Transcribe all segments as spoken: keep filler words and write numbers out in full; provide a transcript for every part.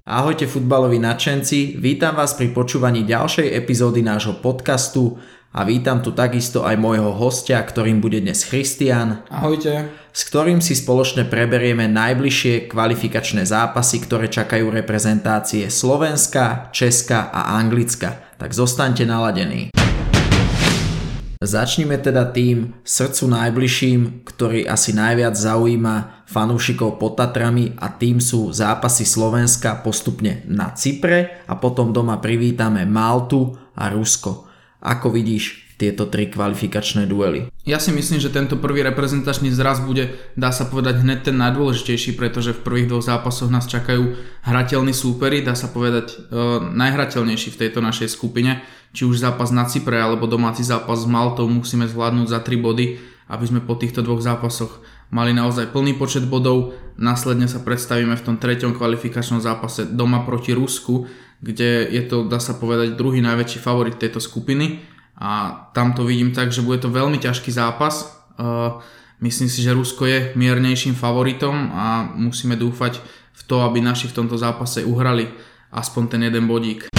Ahojte futbaloví nadšenci, vítam vás pri počúvaní ďalšej epizódy nášho podcastu a vítam tu takisto aj môjho hostia, ktorým bude dnes Christian. Ahojte. S ktorým si spoločne preberieme najbližšie kvalifikačné zápasy, ktoré čakajú reprezentácie Slovenska, Česka a Anglicka. Tak zostaňte naladení. Začnime teda tým srdcu najbližším, ktorý asi najviac zaujíma fanúšikov pod Tatrami, a tým sú zápasy Slovenska postupne na Cypre a potom doma privítame Maltu a Rusko. Ako vidíš tieto tri kvalifikačné duely? Ja si myslím, že tento prvý reprezentačný zraz bude, dá sa povedať, hneď ten najdôležitejší, pretože v prvých dvoch zápasoch nás čakajú hrateľní súperi, dá sa povedať e, najhrateľnejší v tejto našej skupine. Či už zápas na Cypre alebo domáci zápas s Maltou musíme zvládnuť za tri body, aby sme po týchto dvoch zápasoch mali naozaj plný počet bodov. Následne sa predstavíme v tom treťom kvalifikačnom zápase doma proti Rusku, kde je to, dá sa povedať, druhý najväčší favorit tejto skupiny. A tam to vidím tak, že bude to veľmi ťažký zápas. Uh, myslím si, že Rusko je miernejším favoritom a musíme dúfať v to, aby naši v tomto zápase uhrali aspoň ten jeden bodík.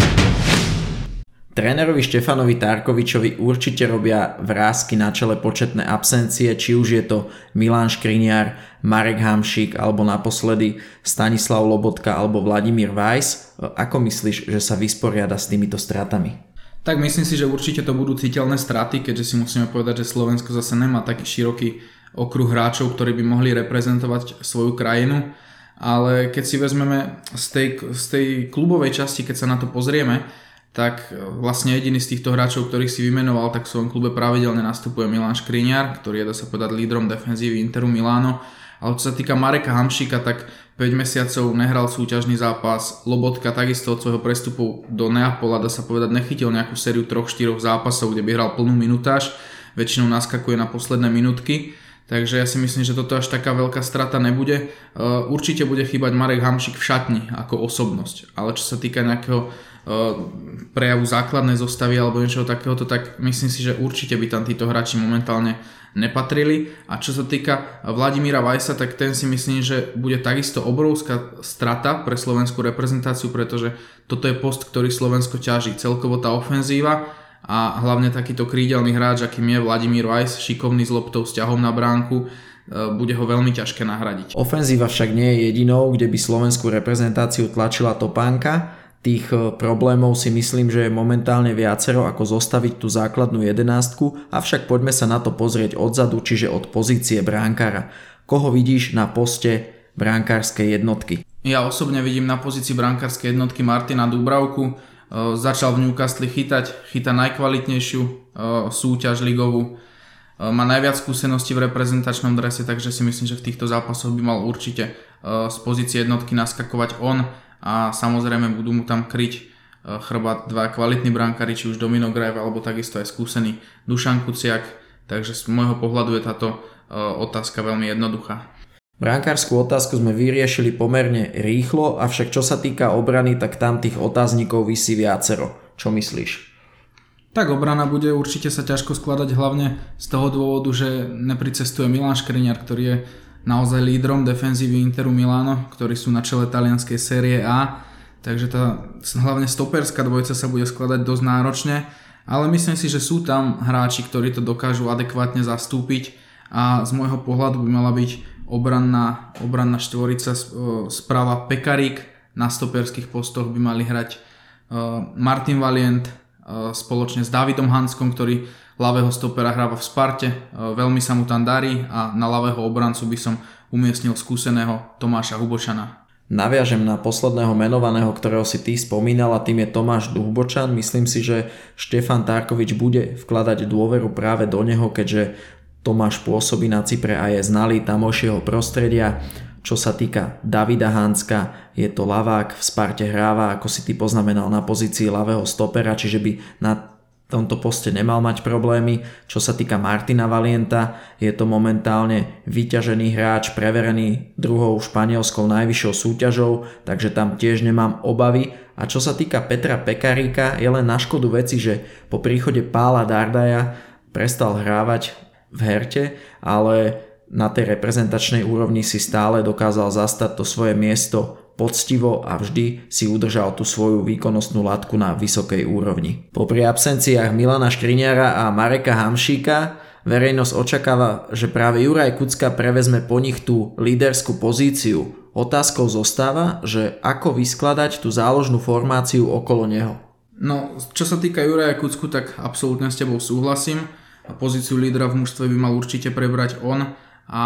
Trénerovi Štefanovi Tarkovičovi určite robia vrásky na čele početné absencie, či už je to Milan Škriňar, Marek Hamšík alebo naposledy Stanislav Lobotka alebo Vladimír Weiss. Ako myslíš, že sa vysporiada s týmito stratami? Tak myslím si, že určite to budú citeľné straty, keďže si musíme povedať, že Slovensko zase nemá taký široký okruh hráčov, ktorí by mohli reprezentovať svoju krajinu. Ale keď si vezmeme z tej, z tej klubovej časti, keď sa na to pozrieme, tak vlastne jediný z týchto hráčov, ktorých si vymenoval, tak v svojom klube pravidelne nastupuje Milan Škriňar, ktorý je, dá sa povedať, lídrom defenzívy Interu Milano. Ale čo sa týka Mareka Hamšíka, tak päť mesiacov nehral súťažný zápas. Lobotka takisto od svojho prestupu do Neapola, dá sa povedať, nechytil nejakú sériu tri štyri zápasov, kde by hral plnú minutáž. Väčšinou naskakuje na posledné minútky. Takže ja si myslím, že toto až taká veľká strata nebude. Určite bude chýbať Marek Hamšík v šatni ako osobnosť. Ale čo sa týka nejakého prejavu základnej zostavy alebo niečoho takéhoto, tak myslím si, že určite by tam títo hráči momentálne nepatrili. A čo sa týka Vladimíra Weissa, tak ten si myslím, že bude takisto obrovská strata pre slovenskú reprezentáciu, pretože toto je post, ktorý Slovensko ťaží. Celkovo tá ofenzíva a hlavne takýto krídelný hráč, akým je Vladimír Weiss, šikovný s loptou, s ťahom na bránku, bude ho veľmi ťažké nahradiť. Ofenzíva však nie je jedinou, kde by slovenskú reprezentáciu tlačila topánka. Tých problémov si myslím, že je momentálne viacero, ako zostaviť tú základnú jedenástku, avšak poďme sa na to pozrieť odzadu, čiže od pozície bránkára. Koho vidíš na poste brankárskej jednotky? Ja osobne vidím na pozícii brankárskej jednotky Martina Dúbravku. Začal v Newcastle chytať, chytá najkvalitnejšiu súťaž ligovú. Má najviac skúseností v reprezentačnom drese, takže si myslím, že v týchto zápasoch by mal určite z pozície jednotky naskakovať on. A samozrejme budú mu tam kryť chrbát dva kvalitní brankári, či už Domino Greif alebo takisto aj skúsený Dušan Kuciak, takže z môjho pohľadu je táto otázka veľmi jednoduchá. Brankárskú otázku sme vyriešili pomerne rýchlo, avšak čo sa týka obrany, tak tam tých otáznikov visí viacero. Čo myslíš? Tak obrana bude určite sa ťažko skladať, hlavne z toho dôvodu, že nepricestuje Milan Škriňar, ktorý je naozaj lídrom defenzívy Interu Milano, ktorí sú na čele talianskej série A, takže tá hlavne stoperská dvojica sa bude skladať dosť náročne, ale myslím si, že sú tam hráči, ktorí to dokážu adekvátne zastúpiť a z môjho pohľadu by mala byť obranná, obranná štvorica správa Pekarík, na stoperských postoch by mali hrať Martin Valient spoločne s Davidom Hanskom, ktorý ľavého stopera hráva v Sparte, veľmi sa mu tam darí a na ľavého obrancu by som umiestnil skúseného Tomáša Hubočana. Naviažem na posledného menovaného, ktorého si ty spomínal, a tým je Tomáš Hubočan. Myslím si, že Štefan Tarkovič bude vkladať dôveru práve do neho, keďže Tomáš pôsobí na Cypre a je znalý tamojšieho prostredia. Čo sa týka Davida Hanska, je to ľavák, v Sparte hráva, ako si ty poznamenal, na pozícii ľavého stopera, čiže by na v tomto poste nemal mať problémy. Čo sa týka Martina Valienta, je to momentálne vyťažený hráč, preverený druhou španielskou najvyššou súťažou, takže tam tiež nemám obavy. A čo sa týka Petra Pekaríka, je len na škodu veci, že po príchode Pála Dardaja prestal hrávať v Herte, ale na tej reprezentačnej úrovni si stále dokázal zastať to svoje miesto poctivo a vždy si udržal tú svoju výkonnostnú latku na vysokej úrovni. Popri absenciách Milana Škriňara a Mareka Hamšíka verejnosť očakáva, že práve Juraj Kucka prevezme po nich tú líderskú pozíciu. Otázkou zostáva, že ako vyskladať tú záložnú formáciu okolo neho. No, čo sa týka Juraja Kucku, tak absolútne s tebou súhlasím. Pozíciu lídra v mužstve by mal určite prebrať on a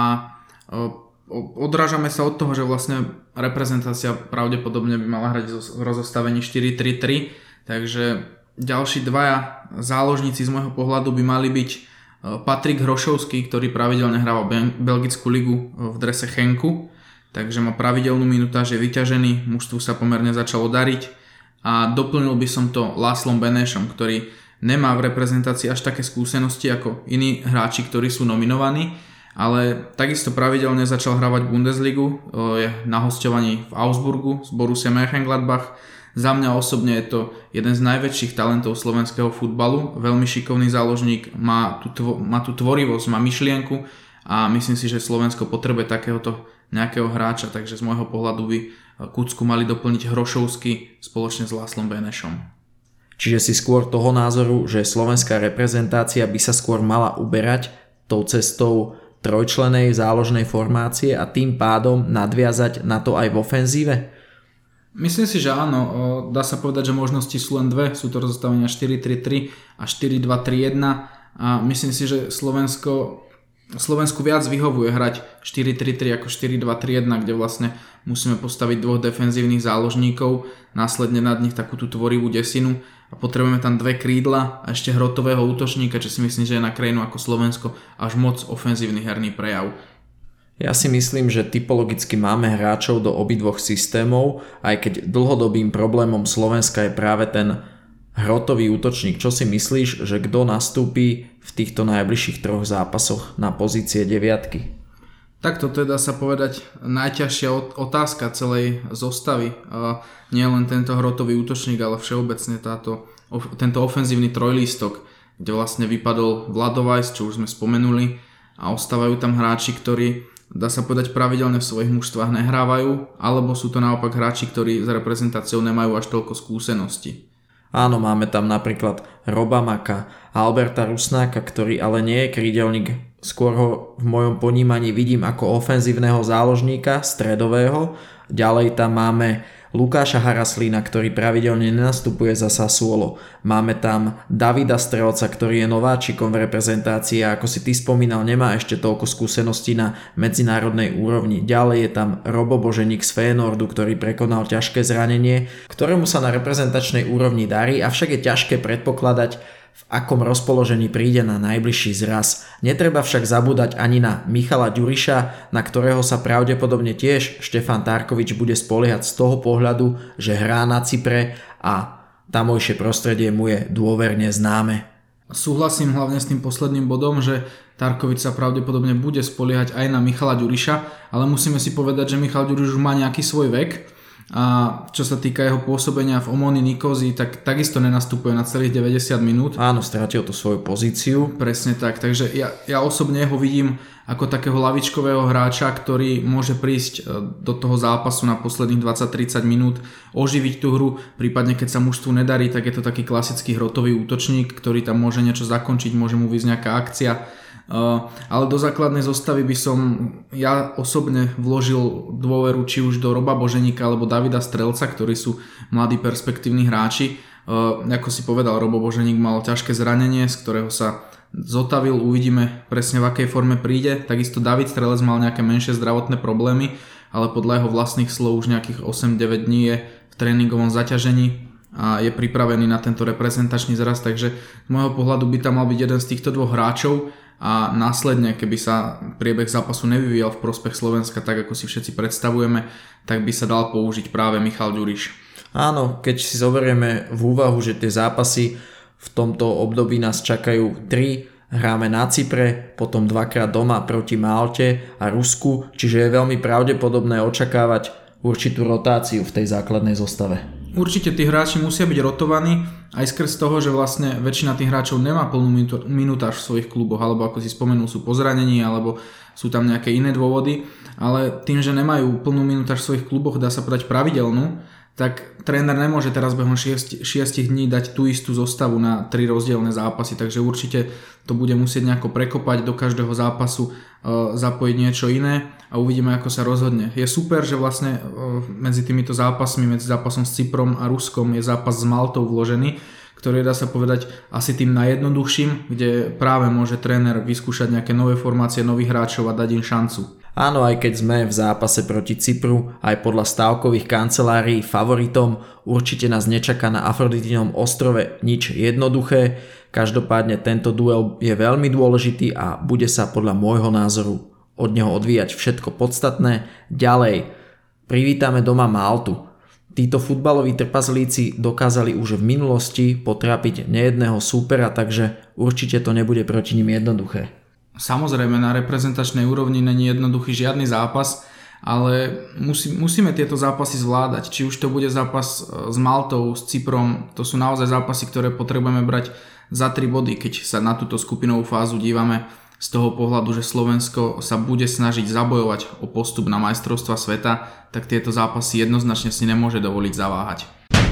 odrážame sa od toho, že vlastne reprezentácia pravdepodobne by mala hrať v rozostavení štyri tri tri, takže ďalší dvaja záložníci z môjho pohľadu by mali byť Patrik Hrošovský, ktorý pravidelne hráva belgickú ligu v drese Chenku, takže má pravidelnú minutáž, je vyťažený, mužstvu sa pomerne začalo dariť a doplnil by som to Lászlom Benešom, ktorý nemá v reprezentácii až také skúsenosti ako iní hráči, ktorí sú nominovaní, ale takisto pravidelne začal hravať Bundesligu, je na hosťovaní v Augsburgu z Borussia Mönchengladbach. Za mňa osobne je to jeden z najväčších talentov slovenského futbalu, veľmi šikovný záložník, má tú, má tú tvorivosť, má myšlienku a myslím si, že Slovensko potrebuje takéhoto nejakého hráča, takže z môjho pohľadu by Kucku mali doplniť Hrošovský spoločne s Lászlom Benešom. Čiže si skôr toho názoru, že slovenská reprezentácia by sa skôr mala uberať tou cestou trojčlenej záložnej formácie a tým pádom nadviazať na to aj v ofenzíve? Myslím si, že áno. Dá sa povedať, že možnosti sú len dve. Sú to rozostavenia štyri tri tri a štyri dva tri jeden a myslím si, že Slovensko Slovensku viac vyhovuje hrať štyri tri tri ako štyri dva tri jeden, kde vlastne musíme postaviť dvoch defenzívnych záložníkov, následne nad nich takú tú tvorivú desinu a potrebujeme tam dve krídla a ešte hrotového útočníka, čo si myslím, že je na krajinu ako Slovensko až moc ofenzívny herný prejav. Ja si myslím, že typologicky máme hráčov do obidvoch systémov, aj keď dlhodobým problémom Slovenska je práve ten hrotový útočník. Čo si myslíš, že kto nastúpi v týchto najbližších troch zápasoch na pozície deviatky? Tak to teda sa povedať najťažšia otázka celej zostavy. Nie len tento hrotový útočník, ale všeobecne táto, tento ofenzívny trojlístok, kde vlastne vypadol Vladovajs, čo už sme spomenuli, a ostávajú tam hráči, ktorí, dá sa povedať, pravidelne v svojich mužstvách nehrávajú, alebo sú to naopak hráči, ktorí s reprezentáciou nemajú až toľko skúseností. Áno, máme tam napríklad Roba Maka, Alberta Rusnáka, ktorý ale nie je krídelník. Skôr ho v mojom ponímaní vidím ako ofenzívneho záložníka, stredového. Ďalej tam máme Lukáša Haraslína, ktorý pravidelne nenastupuje za Sassuolo. Máme tam Davida Strelca, ktorý je nováčikom v reprezentácii a ako si ty spomínal, nemá ešte toľko skúseností na medzinárodnej úrovni. Ďalej je tam Robo Boženík z Feyenoordu, ktorý prekonal ťažké zranenie, ktorému sa na reprezentačnej úrovni darí, avšak je ťažké predpokladať, v akom rozpoložení príde na najbližší zraz. Netreba však zabúdať ani na Michala Ďuriša, na ktorého sa pravdepodobne tiež Štefan Tárkovič bude spoliehať z toho pohľadu, že hrá na Cypre a tamojšie prostredie mu je dôverne známe. Súhlasím hlavne s tým posledným bodom, že Tárkovič sa pravdepodobne bude spoliehať aj na Michala Ďuriša, ale musíme si povedať, že Michal Ďuriš už má nejaký svoj vek. A čo sa týka jeho pôsobenia v Omoni Nikozii, tak takisto nenastupuje na celých deväťdesiat minút. Áno, stratil tú svoju pozíciu. Presne tak, takže ja, ja osobne ho vidím ako takého lavičkového hráča, ktorý môže prísť do toho zápasu na posledných dvadsať tridsať minút, oživiť tú hru, prípadne keď sa mužstvu nedarí, tak je to taký klasický hrotový útočník, ktorý tam môže niečo zakončiť, môže mu vyjsť nejaká akcia. Uh, ale do základnej zostavy by som ja osobne vložil dôveru či už do Roba Boženíka alebo Davida Strelca, ktorí sú mladí perspektívni hráči. Uh, ako si povedal, Robo Boženík mal ťažké zranenie, z ktorého sa zotavil, uvidíme presne v akej forme príde. Takisto David Strelec mal nejaké menšie zdravotné problémy, ale podľa jeho vlastných slov už nejakých osem deväť dní je v tréningovom zaťažení a je pripravený na tento reprezentačný zraz, takže z môjho pohľadu by tam mal byť jeden z týchto dvoch hráčov. A následne, keby sa priebeh zápasu nevyvíjal v prospech Slovenska tak, ako si všetci predstavujeme, tak by sa dal použiť práve Michal Ďuriš. Áno, keď si zoberieme v úvahu, že tie zápasy v tomto období nás čakajú tri, hráme na Cypre, potom dvakrát doma proti Malte a Rusku, čiže je veľmi pravdepodobné očakávať určitú rotáciu v tej základnej zostave. Určite tí hráči musia byť rotovaní aj skrz toho, že vlastne väčšina tých hráčov nemá plnú minutáž v svojich kluboch, alebo ako si spomenul, sú po zranení, alebo sú tam nejaké iné dôvody. ale tým, že nemajú plnú minutáž v svojich kluboch, dá sa povedať pravidelnú, tak tréner nemôže teraz behom šiestich dní dať tú istú zostavu na tri rozdielne zápasy, takže určite to bude musieť nejako prekopať, do každého zápasu e, zapojiť niečo iné a uvidíme, ako sa rozhodne. Je super, že vlastne e, medzi týmito zápasmi, medzi zápasom s Cyprom a Ruskom je zápas s Maltou vložený, ktorý je, dá sa povedať, asi tým najjednoduchším, kde práve môže tréner vyskúšať nejaké nové formácie, nových hráčov a dať im šancu. Áno, aj keď sme v zápase proti Cypru, aj podľa stávkových kancelárií favoritom, určite nás nečaká na Afroditínom ostrove nič jednoduché. Každopádne tento duel je veľmi dôležitý a bude sa podľa môjho názoru od neho odvíjať všetko podstatné. Ďalej, privítame doma Maltu. Títo futbaloví trpazlíci dokázali už v minulosti potrápiť nejedného súpera, takže určite to nebude proti nim jednoduché. Samozrejme, na reprezentačnej úrovni není jednoduchý žiadny zápas, ale musí, musíme tieto zápasy zvládať. Či už to bude zápas s Maltou, s Cyprom, to sú naozaj zápasy, ktoré potrebujeme brať za tri body, keď sa na túto skupinovú fázu dívame z toho pohľadu, že Slovensko sa bude snažiť zabojovať o postup na majstrovstvá sveta, tak tieto zápasy jednoznačne si nemôže dovoliť zaváhať.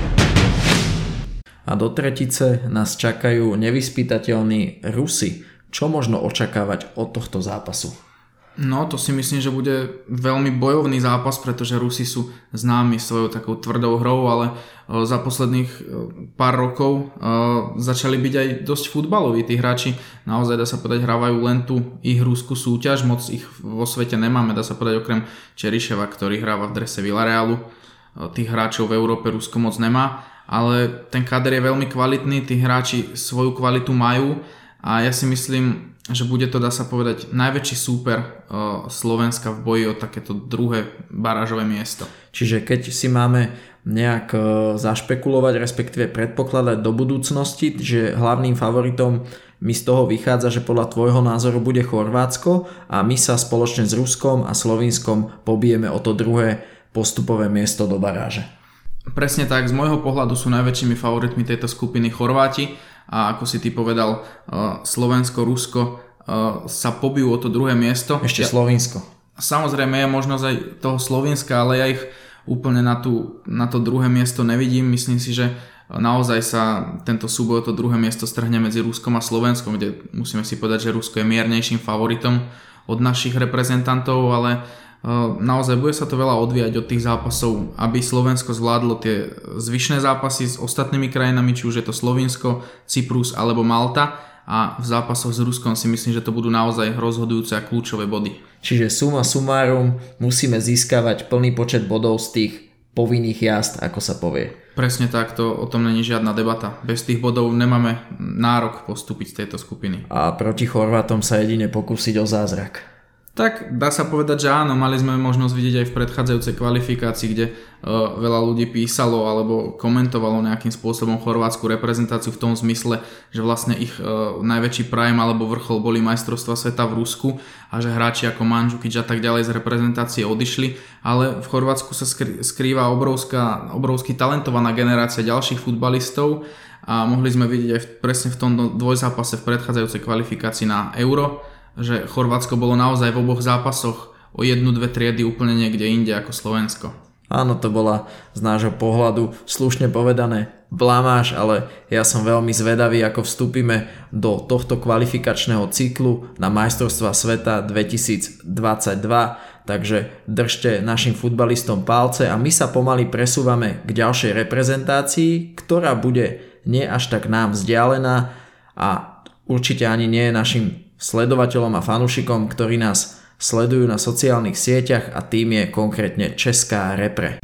A do tretice nás čakajú nevyspytateľní Rusi. Čo možno očakávať od tohto zápasu? No, to si myslím, že bude veľmi bojovný zápas, pretože Rusi sú známi svojou takou tvrdou hrou, ale za posledných pár rokov začali byť aj dosť futbaloví. Tí hráči naozaj, dá sa povedať, hrávajú len tú ich ruskú súťaž, moc ich vo svete nemáme, dá sa povedať, okrem Čeriševa, ktorý hráva v drese Villarealu. Tých hráčov v Európe Rusko moc nemá, ale ten kader je veľmi kvalitný, tí hráči svoju kvalitu majú. A ja si myslím, že bude to, dá sa povedať, najväčší súper uh, Slovenska v boji o takéto druhé barážové miesto. Čiže keď si máme nejak uh, zašpekulovať, respektíve predpokladať do budúcnosti, že hlavným favoritom mi z toho vychádza, že podľa tvojho názoru bude Chorvátsko a my sa spoločne s Ruskom a Slovinskom pobijeme o to druhé postupové miesto do baráže. Presne tak, z môjho pohľadu sú najväčšími favoritmi tejto skupiny Chorváti a ako si ty povedal, Slovensko, Rusko sa pobijú o to druhé miesto. Ešte ja, Slovinsko. Samozrejme je možnosť aj toho Slovinska, ale ja ich úplne na, tú, na to druhé miesto nevidím. Myslím si, že naozaj sa tento súboj o to druhé miesto strhne medzi Ruskom a Slovenskom, kde musíme si povedať, že Rusko je miernejším favoritom od našich reprezentantov, ale naozaj bude sa to veľa odvíjať od tých zápasov, aby Slovensko zvládlo tie zvyšné zápasy s ostatnými krajinami, či už je to Slovinsko, Cyprus alebo Malta, a v zápasoch s Ruskom si myslím, že to budú naozaj rozhodujúce a kľúčové body. Čiže suma sumárum musíme získavať plný počet bodov z tých povinných jazd, ako sa povie. Presne tak, to, o tom není žiadna debata. Bez tých bodov nemáme nárok postúpiť z tejto skupiny. A proti Chorvátom sa jedine pokúsiť o zázrak. Tak dá sa povedať, že áno, mali sme možnosť vidieť aj v predchádzajúcej kvalifikácii, kde uh, veľa ľudí písalo alebo komentovalo nejakým spôsobom chorvátsku reprezentáciu v tom zmysle, že vlastne ich uh, najväčší prime alebo vrchol boli majstrovstvá sveta v Rusku a že hráči ako Mandžukič a tak ďalej z reprezentácie odišli, ale v Chorvátsku sa skry, skrýva obrovská, obrovský talentovaná generácia ďalších futbalistov a mohli sme vidieť aj v, presne v tom dvojzápase v predchádzajúcej kvalifikácii na Euro, že Chorvátsko bolo naozaj v oboch zápasoch o jednu, dve triedy úplne niekde inde ako Slovensko. Áno, to bola z nášho pohľadu slušne povedané blamáž, ale ja som veľmi zvedavý, ako vstúpime do tohto kvalifikačného cyklu na majstrovstvá sveta dvetisícdvadsaťdva, takže držte našim futbalistom palce a my sa pomaly presúvame k ďalšej reprezentácii, ktorá bude nie až tak nám vzdialená a určite ani nie je našim sledovateľom a fanúšikom, ktorí nás sledujú na sociálnych sieťach, a tým je konkrétne česká repre.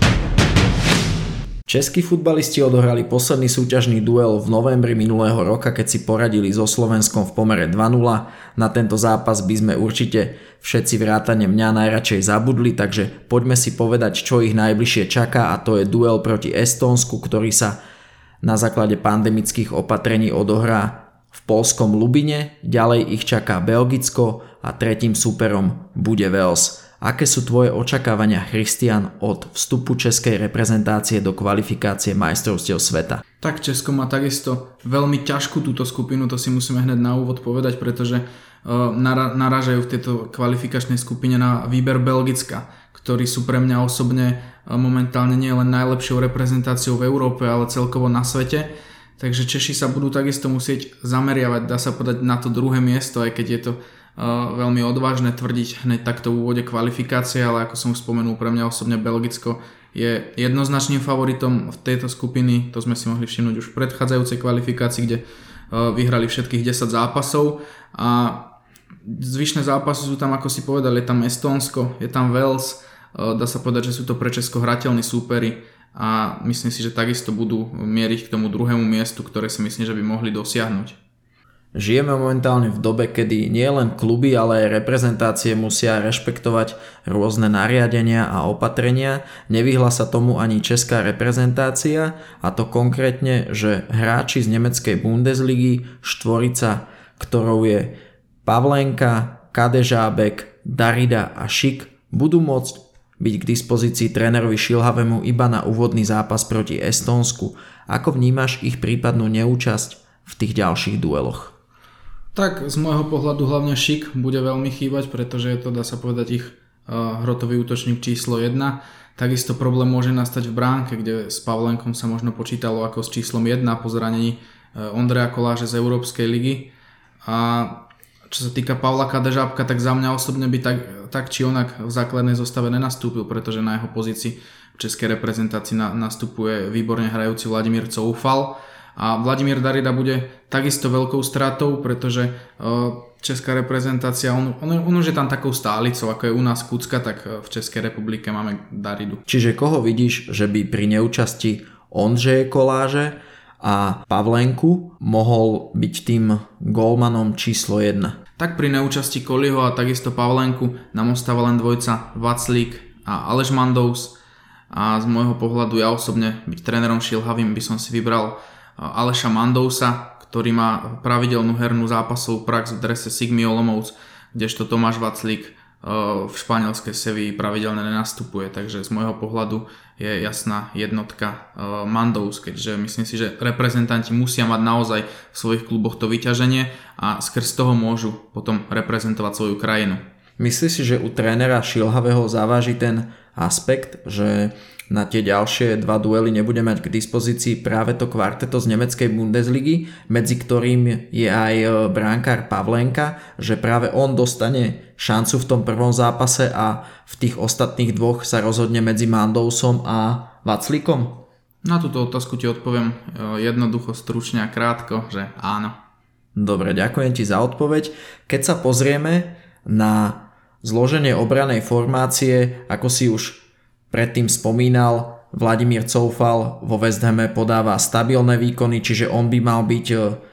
Českí futbalisti odohrali posledný súťažný duel v novembri minulého roka, keď si poradili so Slovenskom v pomere dva nula. Na tento zápas by sme určite všetci vrátane mňa najradšej zabudli, takže poďme si povedať, čo ich najbližšie čaká, a to je duel proti Estónsku, ktorý sa na základe pandemických opatrení odohrá v poľskom Lubine, ďalej ich čaká Belgicko a tretím súperom bude Wales. Aké sú tvoje očakávania, Christian, od vstupu českej reprezentácie do kvalifikácie majstrovstiev sveta? Tak Česko má takisto veľmi ťažkú túto skupinu, to si musíme hneď na úvod povedať, pretože narážajú v tejto kvalifikačnej skupine na výber Belgicka, ktorí sú pre mňa osobne momentálne nie len najlepšou reprezentáciou v Európe, ale celkovo na svete. Takže Češi sa budú takisto musieť zameriavať, dá sa povedať, na to druhé miesto, aj keď je to veľmi odvážne tvrdiť hneď takto v úvode kvalifikácie, ale ako som už spomenul, pre mňa osobne Belgicko je jednoznačným favoritom v tejto skupiny. To sme si mohli všimnúť už v predchádzajúcej kvalifikácii, kde vyhrali všetkých desať zápasov a zvyšné zápasy sú tam, ako si povedal, je tam Estónsko, je tam Wales, dá sa povedať, že sú to pre Česko hrateľní súperi a myslím si, že takisto budú mieriť k tomu druhému miestu, ktoré si myslím, že by mohli dosiahnuť. Žijeme momentálne v dobe, kedy nie len kluby, ale aj reprezentácie musia rešpektovať rôzne nariadenia a opatrenia. Nevyhla sa tomu ani česká reprezentácia, a to konkrétne, že hráči z nemeckej Bundesligy, štvorica, ktorou je Pavlenka, Kadežábek, Darida a Šik, budú môcť byť k dispozícii trénerovi Šilhavému iba na úvodný zápas proti Estónsku. Ako vnímaš ich prípadnú neúčasť v tých ďalších dueloch? Tak z môjho pohľadu hlavne Šik bude veľmi chýbať, pretože je to, dá sa povedať, ich uh, hrotový útočník číslo jedna. Takisto problém môže nastať v bránke, kde s Pavlenkom sa možno počítalo ako s číslom jedna po zranení uh, Ondreja Koláže z Európskej ligy. A čo sa týka Pavla Kadežábka, tak za mňa osobne by tak, tak či onak v základnej zostave nenastúpil, pretože na jeho pozícii v českej reprezentácii na, nastupuje výborne hrajúci Vladimír Coufal. A Vladimír Darida bude takisto veľkou stratou, pretože česká reprezentácia, on, on, on už je tam takou stálicou, ako je u nás Kucka, tak v Českej republike máme Daridu. Čiže koho vidíš, že by pri neúčasti Ondřeje Koláže a Pavlenku mohol byť tým gólmanom číslo jedna? Tak pri neúčasti Koliho a takisto Pavlenku nám ostáva len dvojca Vaclík a Aleš Mandous. A z môjho pohľadu ja osobne byť trénerom Šilhavým by som si vybral Aleša Mandousa, ktorý má pravidelnú hernú zápasovú prax v drese Sigmy Olomouc, kdežto Tomáš Vaclík v španielskej Sevilli pravidelne nenastupuje, takže z môjho pohľadu je jasná jednotka Mandous, keďže myslím si, že reprezentanti musia mať naozaj v svojich kluboch to vyťaženie a skrz toho môžu potom reprezentovať svoju krajinu. Myslíš si, že u trénera Šilhavého zaváži ten aspekt, že na tie ďalšie dva duely nebude mať k dispozícii práve to kvarteto z nemeckej Bundesligy, medzi ktorým je aj bránkár Pavlenka, že práve on dostane šancu v tom prvom zápase a v tých ostatných dvoch sa rozhodne medzi Mandousom a Vaclíkom? Na túto otázku ti odpoviem jednoducho, stručne a krátko, že áno. Dobre, ďakujem ti za odpoveď. Keď sa pozrieme na zloženie obranej formácie, ako si už predtým spomínal, Vladimír Coufal vo West Hame podáva stabilné výkony, čiže on by mal byť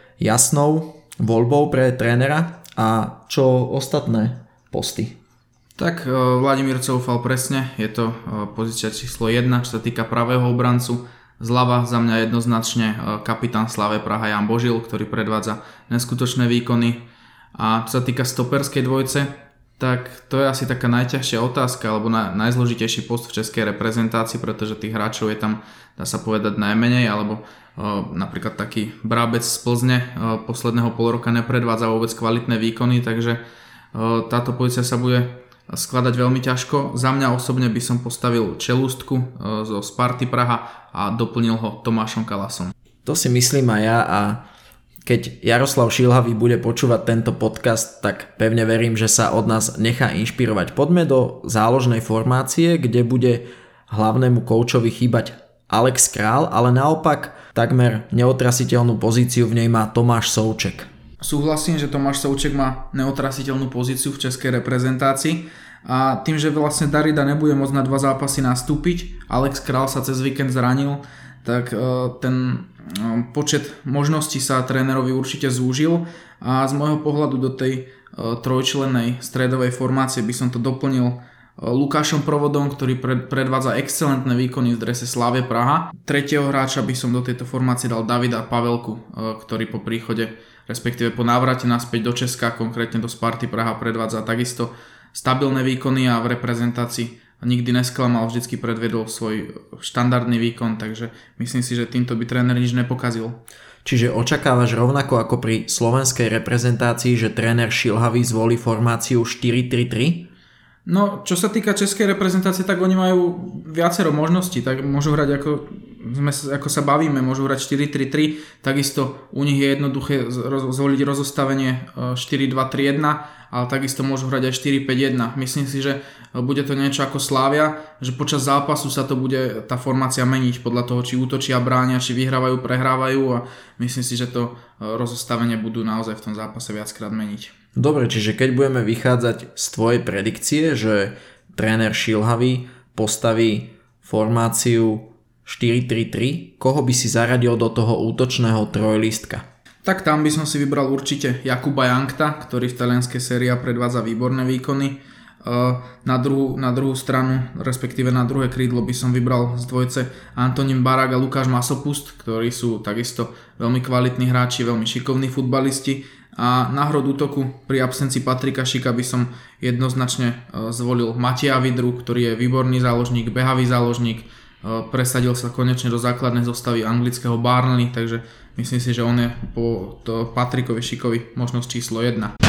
jasnou voľbou pre trénera. A čo ostatné posty? Tak Vladimír Coufal presne, je to pozícia číslo jedna, čo sa týka pravého obrancu. Zľava za mňa jednoznačne kapitán Slavie Praha Jan Božil, ktorý predvádza neskutočné výkony. A čo sa týka stoperskej dvojce, tak to je asi taká najťažšia otázka alebo na, najzložitejší post v českej reprezentácii, pretože tých hráčov je tam, dá sa povedať, najmenej, alebo uh, napríklad taký Brabec z Plzne uh, posledného pol roka nepredvádza vôbec kvalitné výkony, takže uh, táto pozícia sa bude skladať veľmi ťažko. Za mňa osobne by som postavil Čelustku uh, zo Sparty Praha a doplnil ho Tomášom Kalasom. To si myslím aj ja, a keď Jaroslav Šilhavý bude počúvať tento podcast, tak pevne verím, že sa od nás nechá inšpirovať. Poďme do záložnej formácie, kde bude hlavnému koučovi chýbať Alex Král, ale naopak takmer neotrasiteľnú pozíciu v nej má Tomáš Souček. Súhlasím, že Tomáš Souček má neotrasiteľnú pozíciu v českej reprezentácii a tým, že vlastne Darida nebude môcť na dva zápasy nastúpiť, Alex Král sa cez víkend zranil, tak ten počet možností sa trénerovi určite zúžil a z môjho pohľadu do tej trojčlennej stredovej formácie by som to doplnil Lukášom Provodom, ktorý predvádza excelentné výkony v drese Slavie Praha. Tretieho hráča by som do tejto formácie dal Davida Pavelku, ktorý po príchode, respektíve po návrate naspäť do Česka, konkrétne do Sparty Praha, predvádza takisto stabilné výkony a v reprezentácii nikdy nesklamal, vždycky predvedol svoj štandardný výkon, takže myslím si, že týmto by tréner nič nepokazil. Čiže očakávaš rovnako ako pri slovenskej reprezentácii, že tréner Šilhavý zvolí formáciu štyri tri tri? No, čo sa týka českej reprezentácie, tak oni majú viacero možností, tak môžu hrať ako, sme, ako sa bavíme, môžu hrať štyri tri tri, takisto u nich je jednoduché zvoliť rozostavenie štyri dva tri jeden, ale takisto môžu hrať aj štyri päť jeden. Myslím si, že bude to niečo ako Slavia, že počas zápasu sa to bude tá formácia meniť podľa toho, či útočia, bránia, či vyhrávajú, prehrávajú a myslím si, že to rozostavenie budú naozaj v tom zápase viackrát meniť. Dobre, čiže keď budeme vychádzať z tvojej predikcie, že tréner Šilhavý postaví formáciu štyri tri tri, koho by si zaradil do toho útočného trojlistka? Tak tam by som si vybral určite Jakuba Jankta, ktorý v talianskej sérii predvádza výborné výkony. Na druhú, na druhú stranu, respektíve na druhé krídlo by som vybral z dvojice Antonín Barák a Lukáš Masopust, ktorí sú takisto veľmi kvalitní hráči, veľmi šikovní futbalisti. A na hrod útoku pri absencii Patrika Šika by som jednoznačne zvolil Mateja Vidru, ktorý je výborný záložník, behavý záložník, presadil sa konečne do základnej zostavy anglického Burnley, takže myslím si, že on je po Patrikovi Šikovi možnosť číslo jedna.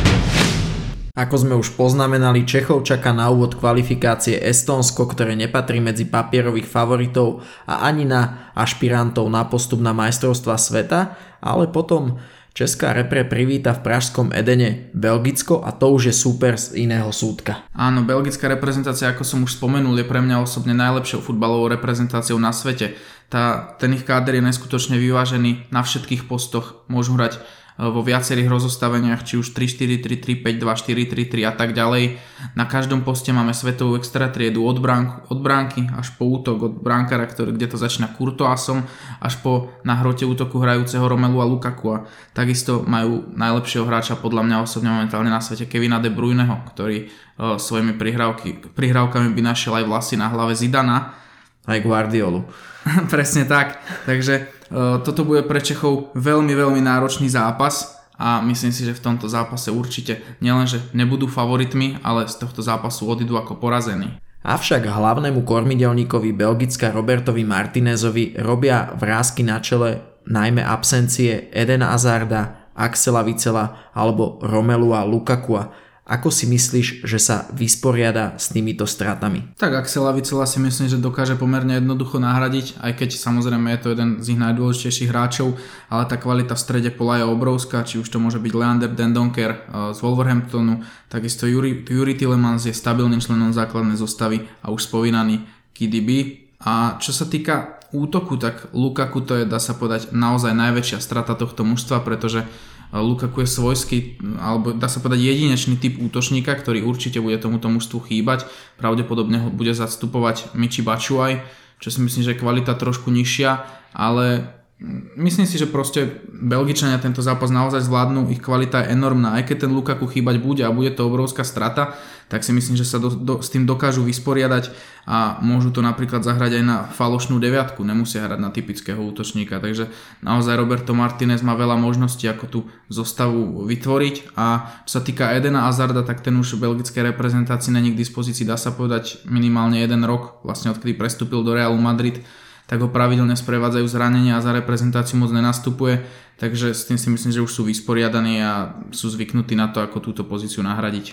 Ako sme už poznamenali, Čechov čaká na úvod kvalifikácie Estónsko, ktoré nepatrí medzi papierových favoritov a ani na ašpirantov na postup na majstrovstvá sveta, ale potom česká repre privíta v pražskom Edene Belgicko a to už je súper z iného súdka. Áno, belgická reprezentácia, ako som už spomenul, je pre mňa osobne najlepšou futbalovou reprezentáciou na svete. Tá, ten ich káder je neskutočne vyvážený na všetkých postoch, môžu hrať vo viacerých rozostaveniach, či už tri štyri tri tri, päť dva, štyri tri tri a tak ďalej. Na každom poste máme svetovú extra triedu od, bránk, od bránky až po útok, od bránkara, ktorý, kde to začína Courtoisom, až po na hrote útoku hrajúceho Romelu a Lukaku. A takisto majú najlepšieho hráča podľa mňa osobne momentálne na svete Kevina De Bruyneho, ktorý uh, svojimi prihrávky, prihrávkami by našiel aj vlasy na hlave Zidana. Aj Guardiolu. Presne tak. Takže uh, toto bude pre Čechov veľmi, veľmi náročný zápas a myslím si, že v tomto zápase určite nielenže nebudú favoritmi, ale z tohto zápasu odídu ako porazení. Avšak hlavnému kormidelníkovi Belgicka Robertovi Martinezovi robia vrásky na čele najmä absencie Edena Hazarda, Axela Witsela alebo Romelu a Lukakua. Ako si myslíš, že sa vysporiada s týmito stratami? Tak Axela Witsela si myslím, že dokáže pomerne jednoducho nahradiť, aj keď samozrejme je to jeden z ich najdôležitejších hráčov, ale tá kvalita v strede pola je obrovská, či už to môže byť Leander Dendoncker z Wolverhamptonu, takisto Yuri, Yuri Tielemans je stabilným členom základnej zostavy a už spomínaný K D B. A čo sa týka útoku, tak Lukaku to je, dá sa povedať, naozaj najväčšia strata tohto mužstva, pretože Lukaku je svojský, alebo dá sa povedať jedinečný typ útočníka, ktorý určite bude tomuto mužstvu chýbať. Pravdepodobne ho bude zastupovať Michy Batshuayi, čo si myslím, že je kvalita trošku nižšia, ale myslím si, že proste Belgičania tento zápas naozaj zvládnu, ich kvalita je enormná, aj keď ten Lukaku chýbať bude a bude to obrovská strata, tak si myslím, že sa do, do, s tým dokážu vysporiadať a môžu to napríklad zahrať aj na falošnú deviatku, nemusia hrať na typického útočníka, takže naozaj Roberto Martinez má veľa možností, ako tú zostavu vytvoriť a čo sa týka Edena Hazarda, tak ten už v belgickej reprezentácii není k dispozícii, dá sa povedať minimálne jeden rok, vlastne odkedy prestúpil do Realu Madrid, tak ho pravidelne sprevádzajú zranenia a za reprezentáciu moc nenastupuje, takže s tým si myslím, že už sú vysporiadaní a sú zvyknutí na to, ako túto pozíciu nahradiť.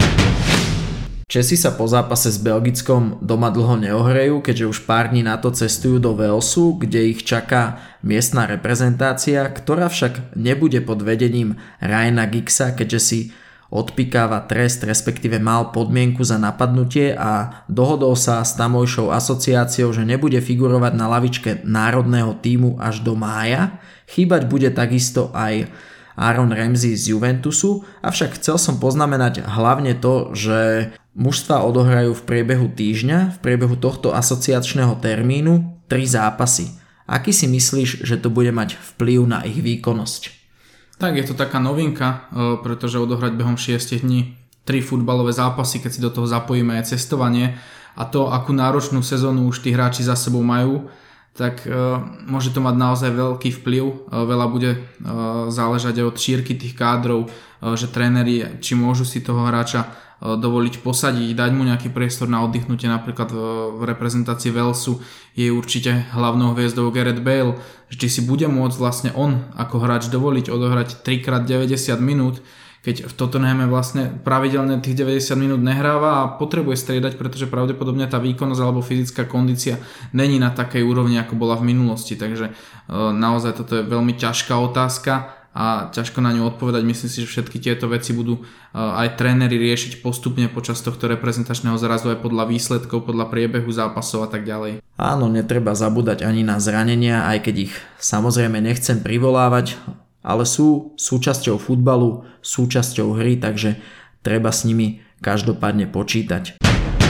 Česi sa po zápase s Belgickom doma dlho neohrejú, keďže už pár dní na to cestujú do Walesu, kde ich čaká miestna reprezentácia, ktorá však nebude pod vedením Ryana Giggsa, keďže si odpikáva trest, respektíve mal podmienku za napadnutie a dohodol sa s tamojšou asociáciou, že nebude figurovať na lavičke národného tímu až do mája. Chýbať bude takisto aj Aaron Ramsey z Juventusu, avšak chcel som poznamenať hlavne to, že mužstvá odohrajú v priebehu týždňa, v priebehu tohto asociačného termínu tri zápasy. Aký si myslíš, že to bude mať vplyv na ich výkonnosť? Tak je to taká novinka, pretože odohrať behom šiestich dní tri futbalové zápasy, keď si do toho zapojíme aj cestovanie a to, akú náročnú sezónu už tí hráči za sebou majú, tak môže to mať naozaj veľký vplyv. Veľa bude záležať aj od šírky tých kádrov, že tréneri či môžu si toho hráča dovoliť posadiť, dať mu nejaký priestor na oddychnutie, napríklad v reprezentácii Walesu je určite hlavnou hviezdou Gareth Bale, vždy si bude môcť vlastne on ako hráč dovoliť odohrať tri krát deväťdesiat minút, keď v Tottenhame vlastne pravidelne tých deväťdesiat minút nehráva a potrebuje striedať, pretože pravdepodobne tá výkonnosť alebo fyzická kondícia není na takej úrovni, ako bola v minulosti, takže e, naozaj toto je veľmi ťažká otázka a ťažko na ňu odpovedať. Myslím si, že všetky tieto veci budú e, aj tréneri riešiť postupne počas tohto reprezentačného zrazu aj podľa výsledkov, podľa priebehu zápasov a tak ďalej. Áno, netreba zabúdať ani na zranenia, aj keď ich samozrejme nechcem privolávať, ale sú súčasťou futbalu, súčasťou hry, takže treba s nimi každopádne počítať.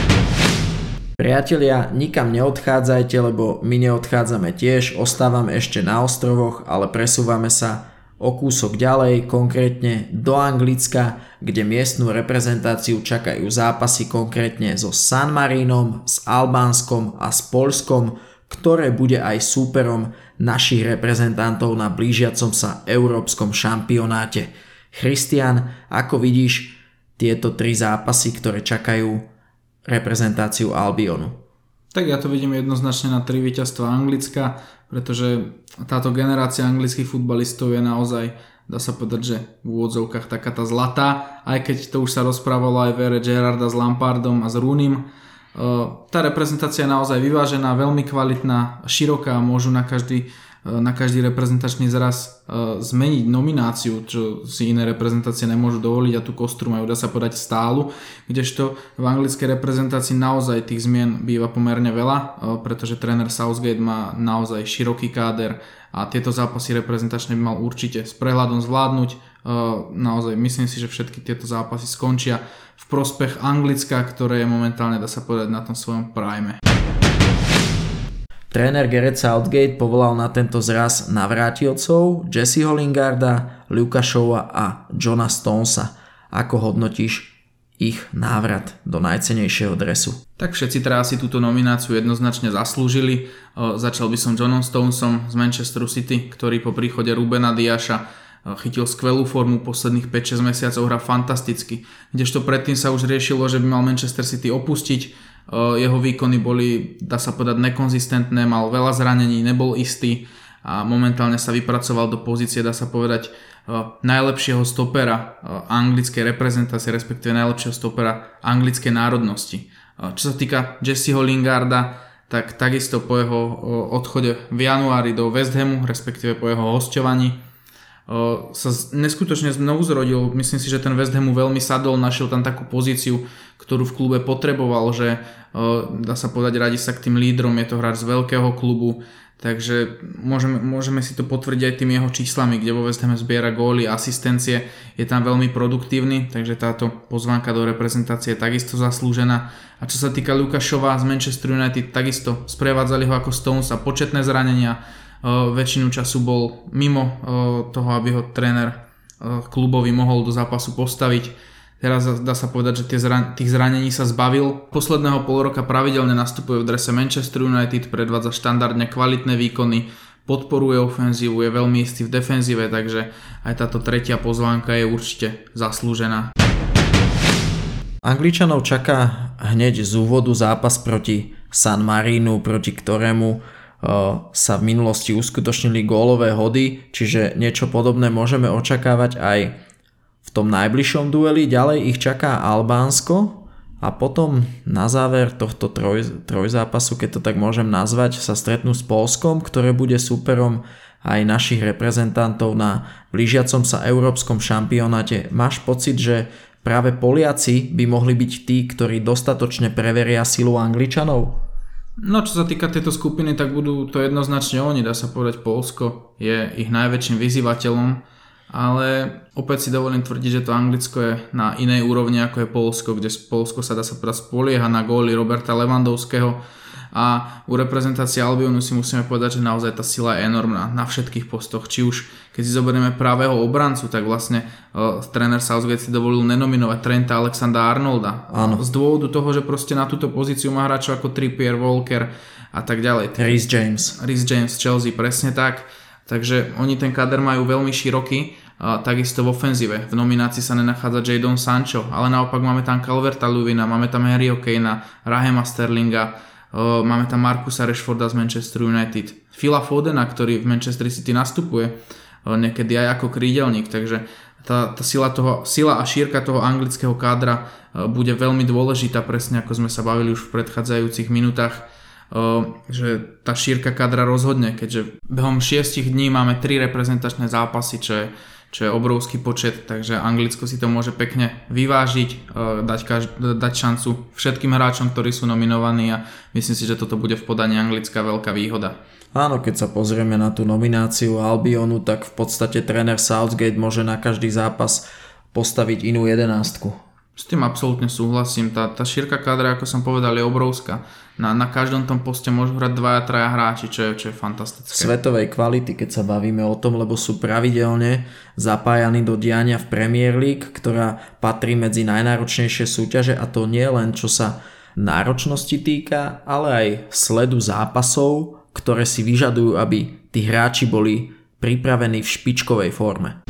Priatelia, nikam neodchádzajte, lebo my neodchádzame tiež, ostávame ešte na ostrovoch, ale presúvame sa o kúsok ďalej, konkrétne do Anglicka, kde miestnu reprezentáciu čakajú zápasy konkrétne so San Marinom, s Albánskom a s Poľskom, ktoré bude aj súperom našich reprezentantov na blížiacom sa európskom šampionáte. Christian, ako vidíš tieto tri zápasy, ktoré čakajú reprezentáciu Albionu? Tak ja to vidím jednoznačne na tri víťazstva Anglicka, pretože táto generácia anglických futbalistov je naozaj, dá sa povedať, že v úvodzovkách taká tá zlatá, aj keď to už sa rozprávalo aj v ére Gerrarda s Lampardom a s Rooneym. Tá reprezentácia je naozaj vyvážená, veľmi kvalitná, široká, môžu na každý, na každý reprezentačný zraz zmeniť nomináciu, čo si iné reprezentácie nemôžu dovoliť a tú kostru majú, dá sa povedať, stálu, kdežto v anglickej reprezentácii naozaj tých zmien býva pomerne veľa, pretože tréner Southgate má naozaj široký káder a tieto zápasy reprezentačné by mal určite s prehľadom zvládnuť. Naozaj myslím si, že všetky tieto zápasy skončia v prospech Anglicka, ktoré je momentálne, dá sa povedať, na tom svojom prime. Tréner Gareth Southgate povolal na tento zraz navrátilcov Jesseho Lingarda, Luka Shawa a Johna Stonesa. Ako hodnotíš ich návrat do najcennejšieho dresu? Tak všetci traja si túto nomináciu jednoznačne zaslúžili. Začal by som Johnom Stonesom z Manchesteru City, ktorý po príchode Rubena Diasha chytil skvelú formu, posledných päť šesť mesiacov hrá fantasticky. Kdežto predtým sa už riešilo, že by mal Manchester City opustiť. Jeho výkony boli, dá sa povedať, nekonzistentné, mal veľa zranení, nebol istý a momentálne sa vypracoval do pozície, dá sa povedať, najlepšieho stopera anglickej reprezentácie, respektíve najlepšieho stopera anglickej národnosti. Čo sa týka Jesseho Lingarda, tak takisto po jeho odchode v januári do West Hamu, respektíve po jeho hosťovaní, sa neskutočne znovu zrodil. Myslím si, že ten West Ham mu veľmi sadol, našiel tam takú pozíciu, ktorú v klube potreboval, že dá sa povedať, radi sa k tým lídrom, je to hráč z veľkého klubu, takže môžeme, môžeme si to potvrdiť aj tými jeho číslami, kde vo West Ham zbiera góly, asistencie, je tam veľmi produktívny, takže táto pozvánka do reprezentácie je takisto zaslúžená. A čo sa týka Luka Shawa z Manchester United, takisto sprevádzali ho ako Stones a početné zranenia. Uh, väčšinu času bol mimo uh, toho, aby ho tréner uh, klubový mohol do zápasu postaviť. Teraz dá sa povedať, že tie zran- tých zranení sa zbavil. Posledného pol roka pravidelne nastupuje v drese Manchester United, predvádza štandardne kvalitné výkony, podporuje ofenzívu, je veľmi istý v defenzíve, takže aj táto tretia pozvánka je určite zaslúžená. Angličanov čaká hneď z úvodu zápas proti San Marinu, proti ktorému sa v minulosti uskutočnili gólové hody, čiže niečo podobné môžeme očakávať aj v tom najbližšom dueli. Ďalej ich čaká Albánsko a potom na záver tohto troj, trojzápasu, keď to tak môžem nazvať, sa stretnú s Poľskom, ktoré bude súperom aj našich reprezentantov na blížiacom sa európskom šampionáte. Máš pocit, že práve Poliaci by mohli byť tí, ktorí dostatočne preveria silu Angličanov? No čo sa týka tejto skupiny, tak budú to jednoznačne oni, dá sa povedať, Poľsko je ich najväčším vyzývateľom, ale opäť si dovolím tvrdiť, že to Anglicko je na inej úrovni ako je Poľsko, kde Poľsko sa dá sa povedať spolieha na góly Roberta Lewandowského a u reprezentácie Albionu si musíme povedať, že naozaj tá sila je enormná na všetkých postoch, či už keď si zoberieme pravého obrancu, tak vlastne uh, tréner Southgate si dovolil nenominovať Trenta Alexandra-Arnolda. Áno. Z dôvodu toho, že proste na túto pozíciu má hráčov ako Trippier, Walker a tak ďalej. Reece James. Reece James, Chelsea, presne tak. Takže oni ten kader majú veľmi široký takisto v ofenzíve. V nominácii sa nenachádza Jadon Sancho, ale naopak máme tam Calverta-Lewina, máme tam Harryho Kanea, Rahema Sterlinga, máme tam Marcusa Rashforda z Manchester United, Phila Fodena, ktorý v Manchester City nastupuje niekedy aj ako krídelník, takže tá, tá sila, toho, sila a šírka toho anglického kádra bude veľmi dôležitá, presne ako sme sa bavili už v predchádzajúcich minútach, že tá šírka kádra rozhodne, keďže behom šiestich dní máme tri reprezentačné zápasy, čo je čo je obrovský počet, takže Anglicko si to môže pekne vyvážiť, dať, každ- dať šancu všetkým hráčom, ktorí sú nominovaní a myslím si, že toto bude v podaní Anglicka veľká výhoda. Áno, keď sa pozrieme na tú nomináciu Albionu, tak v podstate tréner Southgate môže na každý zápas postaviť inú jedenástku. S tým absolútne súhlasím, tá, tá šírka kádra, ako som povedal, je obrovská. Na, na každom tom poste môžu hrať dvaja, traja hráči, čo je, čo je fantastické. Svetovej kvality, keď sa bavíme o tom, lebo sú pravidelne zapájani do diania v Premier League, ktorá patrí medzi najnáročnejšie súťaže, a to nie len čo sa náročnosti týka, ale aj sledu zápasov, ktoré si vyžadujú, aby tí hráči boli pripravení v špičkovej forme.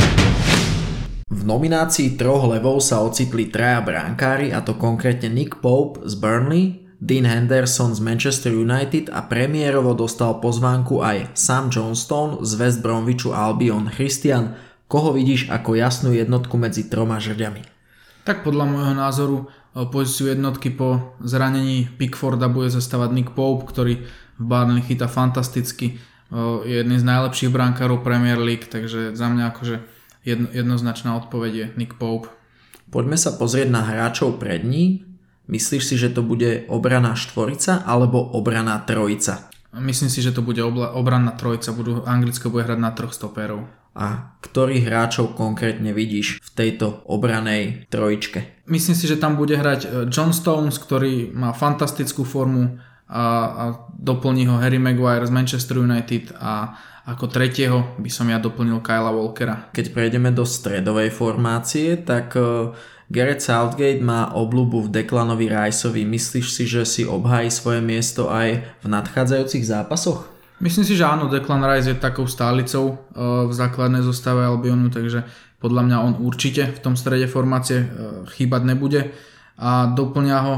V nominácii troch levov sa ocitli traja bránkári, a to konkrétne Nick Pope z Burnley, Dean Henderson z Manchester United a premiérovo dostal pozvánku aj Sam Johnstone z West Bromwichu Albion. Christian, koho vidíš ako jasnú jednotku medzi troma žrďami? Tak podľa môjho názoru pozíciu jednotky po zranení Pickforda bude zastávať Nick Pope, ktorý v Burnley chytá fantasticky. Je jedný z najlepších brankárov Premier League, takže za mňa akože jedno, jednoznačná odpoveď je Nick Pope. Poďme sa pozrieť na hráčov pred ním. Myslíš si, že to bude obraná štvorica alebo obraná trojica? Myslím si, že to bude obla- obranná trojica. Budú, Anglicko bude hrať na troch stopérov. A ktorých hráčov konkrétne vidíš v tejto obranej trojičke? Myslím si, že tam bude hrať John Stones, ktorý má fantastickú formu, a, a doplní ho Harry Maguire z Manchester United, a ako tretieho by som ja doplnil Kylea Walkera. Keď prejdeme do stredovej formácie, tak uh, Gareth Southgate má obľubu v Declanovi Riceovi. Myslíš si, že si obhájí svoje miesto aj v nadchádzajúcich zápasoch? Myslím si, že áno, Declan Rice je takou stálicou uh, v základnej zostave Albionu, takže podľa mňa on určite v tom strede formácie uh, chýbať nebude. A doplňa ho,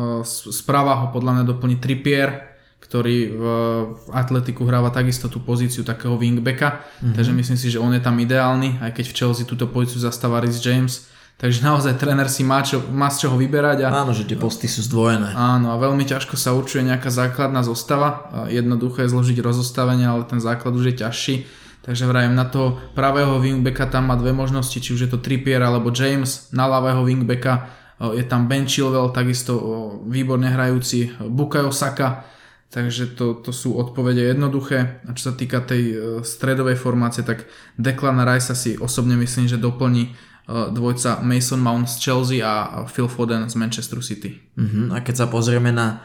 správa ho podľa mňa doplní Trippier, ktorý v, v Atletiku hráva takisto tú pozíciu takého wingbacka, mm-hmm. takže myslím si, že on je tam ideálny, aj keď v Chelsea túto pozíciu zastáva Reece James, takže naozaj tréner si má, čo, má z čoho vyberať. A, áno, že tie posty sú zdvojené. Áno, a veľmi ťažko sa určuje nejaká základná zostava, jednoduché je zložiť rozostavenie, ale ten základ už je ťažší. Takže vrajem, na toho pravého wingbacka tam má dve možnosti, či už je to Trippier alebo James, na ľavého wingbacka je tam Ben Chilwell, takisto výborne hrajúci Bukayo Saka, takže to, to sú odpovede jednoduché. A čo sa týka tej stredovej formácie, tak Declana Rice si osobne myslím, že doplní dvojca Mason Mount z Chelsea a Phil Foden z Manchester City. Uh-huh. A keď sa pozrieme na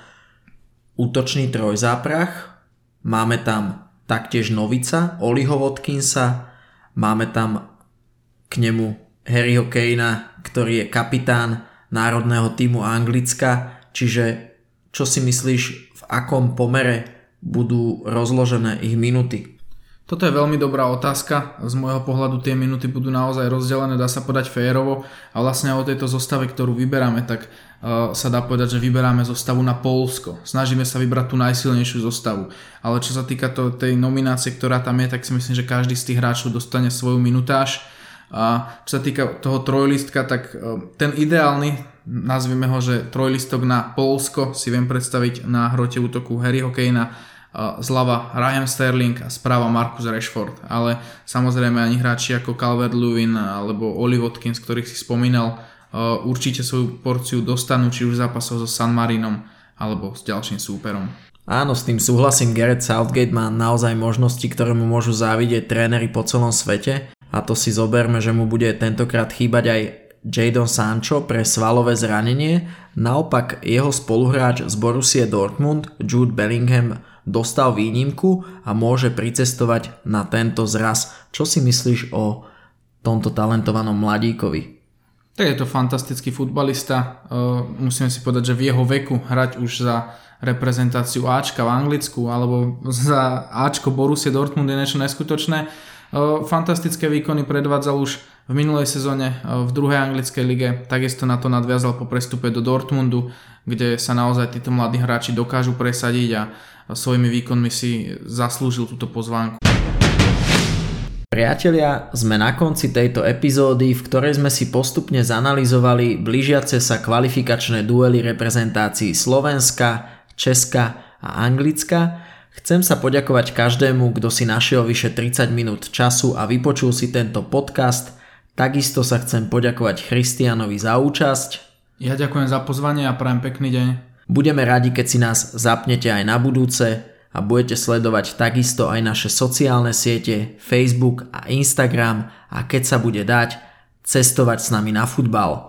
útočný trojzáprach, máme tam taktiež novica Oliho Watkinsa, máme tam k nemu Harryho Kanea, ktorý je kapitán národného tímu Anglicka, čiže čo si myslíš, v akom pomere budú rozložené ich minuty? Toto je veľmi dobrá otázka. Z môjho pohľadu tie minuty budú naozaj rozdelené, dá sa povedať férovo, a vlastne o tejto zostave, ktorú vyberáme, tak uh, sa dá povedať, že vyberáme zostavu na Poľsko. Snažíme sa vybrať tú najsilnejšiu zostavu. Ale čo sa týka to, tej nominácie, ktorá tam je, tak si myslím, že každý z tých hráčov dostane svoju minutáž. A čo sa týka toho trojlistka, tak ten ideálny, nazvime ho, že trojlistok na Poľsko, si viem predstaviť na hrote útoku Harryho Kanea, zľava Raheem Sterling a správa Marcus Rashford. Ale samozrejme ani hráči ako Calvert-Lewin alebo Oli Watkins, ktorých si spomínal, určite svoju porciu dostanú, či už zápasov so San Marinom alebo s ďalším súperom. Áno, s tým súhlasím. Gareth Southgate má naozaj možnosti, ktoré mu môžu závidieť tréneri po celom svete. A to si zoberme, že mu bude tentokrát chýbať aj Jadon Sancho pre svalové zranenie. Naopak jeho spoluhráč z Borussia Dortmund, Jude Bellingham, dostal výnimku a môže pricestovať na tento zraz. Čo si myslíš o tomto talentovanom mladíkovi? Tak je to fantastický futbalista. Musíme si povedať, že v jeho veku hrať už za reprezentáciu Ačka v Anglicku alebo za Ačko Borussia Dortmund je niečo neskutočné. Fantastické výkony predvádzal už v minulej sezóne v druhej anglickej lige, takisto na to nadviazal po prestupe do Dortmundu, kde sa naozaj títo mladí hráči dokážu presadiť a svojimi výkonmi si zaslúžil túto pozvánku. Priatelia, sme na konci tejto epizódy, v ktorej sme si postupne zanalyzovali blížiace sa kvalifikačné duely reprezentácií Slovenska, Česka a Anglicka. Chcem sa poďakovať každému, kto si našiel vyše tridsať minút času a vypočul si tento podcast. Takisto sa chcem poďakovať Christianovi za účasť. Ja ďakujem za pozvanie a prajem pekný deň. Budeme radi, keď si nás zapnete aj na budúce a budete sledovať takisto aj naše sociálne siete Facebook a Instagram a keď sa bude dať, cestovať s nami na futbal.